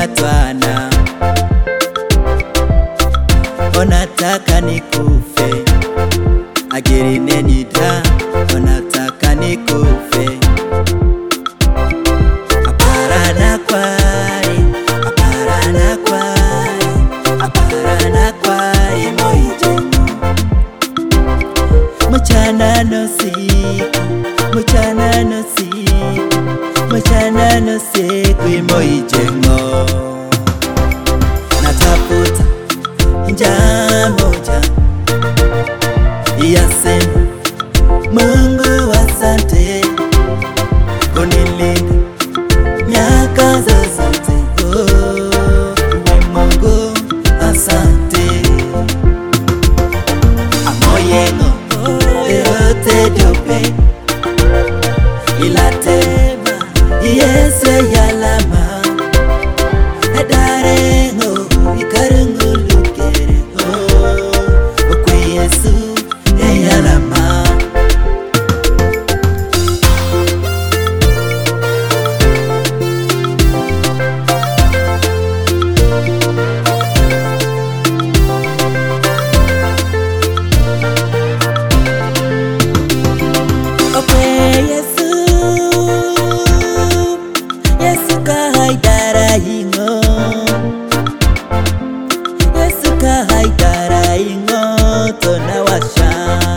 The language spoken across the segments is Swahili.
watwana, onataka nikufe, agirine nida, onataka nikufe. Aparana kwari, aparana kwari, aparana kwari moijemu. Mchana no siku, mchana no siku, mchana no siku moijemu. Natafuta njia moja yasema, Mungu asante kunilinda miaka zote. Mungu asante. Amoyengo yote dope ilatema Yesu yalama adarengo ikarungu lukere okwe Yesu yalama. Yesu kahaidara ingo, Yesu kahaidara ingo tonawasha.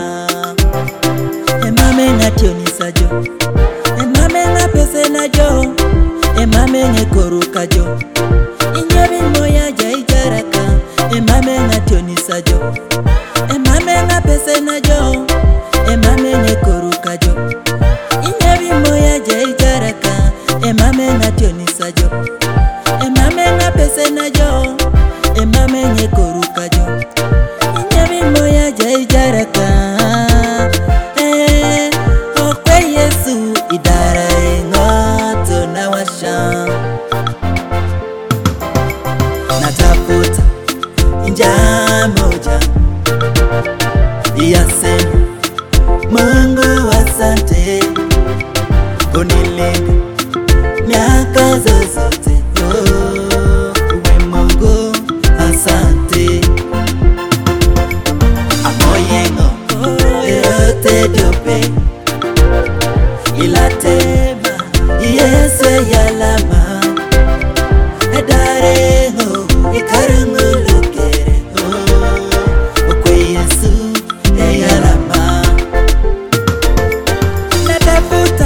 Emame ngationi sajo, emame ngapese najo, emame ngekoruka jo. Inyebi moya jaijaraka, emame ngationi sajo, emame ngapese najo, emame ngekoruka jo. Inyebi moya jaijaraka, emame ngationi sajo, emame ngapese najo, emame ngekoruka jo. Inyebi moya jaijaraka, okwe Yesu idara ingoto na washa. Natafuta njia moja yasema, Mungu asante kunilinda miaka zote. Uwe Mungu asante. Amoyengo yote dope ilatema Yesu yalama adarengo ikarungu lukere okwe Yesu yalama. Natafuta